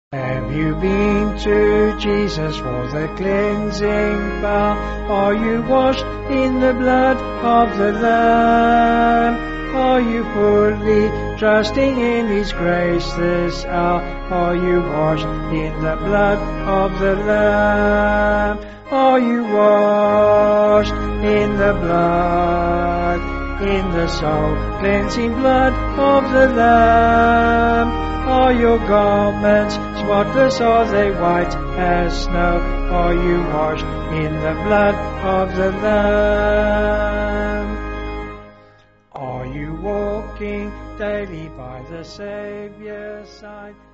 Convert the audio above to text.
Have you been to Jesus for the cleansing bath? Are you washed in the blood of the Lamb? Are you fully trusting in His grace this hour? Are you washed in the blood of the Lamb? Are you washed in the blood, in the soul cleansing blood of the Lamb? Are your garments spotless? Are they white as snow? Are you washed in the blood of the Lamb? Are you walking daily by the Saviour's side?